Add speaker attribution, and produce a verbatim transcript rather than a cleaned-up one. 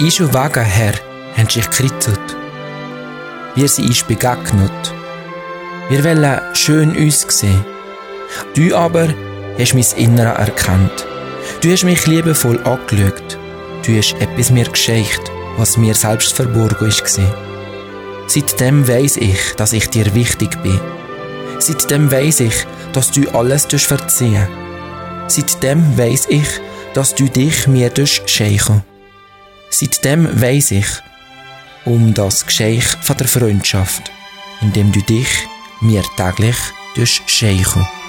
Speaker 1: Ich und Wagen her haben sich gekritzelt. Wir sind uns begegnet. Wir wollen schön uns sehen. Du aber hast mein Inneres erkannt. Du hast mich liebevoll angeschaut. Du hast etwas mir geschenkt, was mir selbst verborgen war. Seitdem weiss ich, dass ich dir wichtig bin. Seitdem weiss ich, dass du alles verziehen. Seitdem weiss ich, dass du dich mir schenken. Seitdem weiss ich um das Geschenk von der Freundschaft, indem du dich mir täglich schenken.